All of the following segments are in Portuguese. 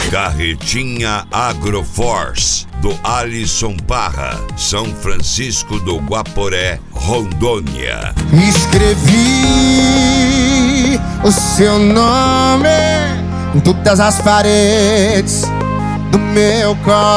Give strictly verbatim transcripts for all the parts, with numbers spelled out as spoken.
Carretinha Agroforce, do Alisson Parra, São Francisco do Guaporé, Rondônia. Escrevi o seu nome em todas as paredes do meu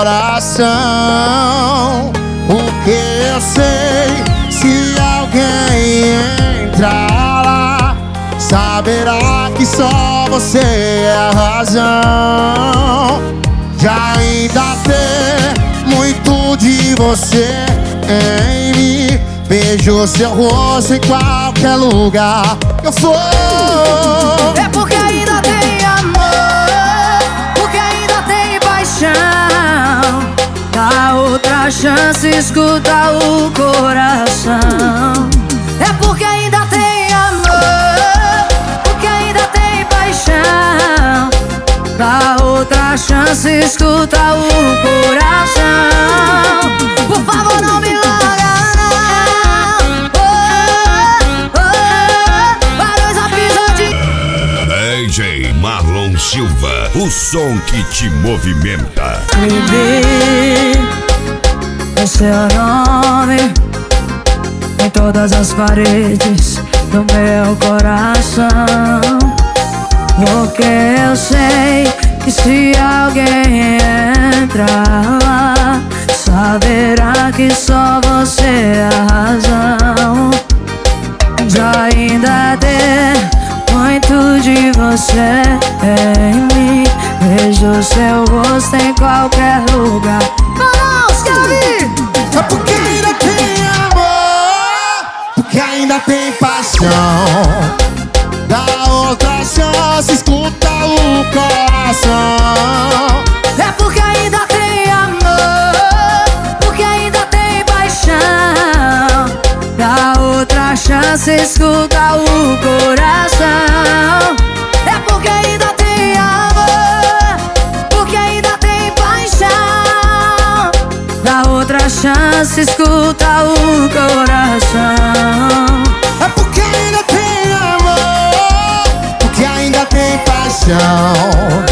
coração, porque eu sei, se alguém entrar lá, saberá que só você é a razão de ainda ter muito de você em mim. Beijo seu rosto em qualquer lugar que eu for. É porque ainda tem amor, porque ainda tem paixão. Dá outra chance, escuta o coração. É porque ainda tem amor, porque ainda tem paixão. Dá outra chance, escuta o coração. Por favor, não me larga, não. Oh, oh, oh. Barões a pisar D J Marlon Silva, o som que te movimenta. Escrevi o seu nome em todas as paredes do meu coração, porque eu sei que se alguém entrar lá, saberá que só você é a razão de ainda ter muito de você em mim. Vejo seu rosto em qualquer lugar. Vamos, Gabi! É porque ainda tem amor, porque ainda tem paixão. Dá outra chance, escuta o coração. É porque ainda tem amor, porque ainda tem paixão. Dá outra chance, escuta o coração. É porque ainda tem amor, porque ainda tem paixão. Dá outra chance, escuta o coração. É porque ainda tem amor, porque ainda tem paixão.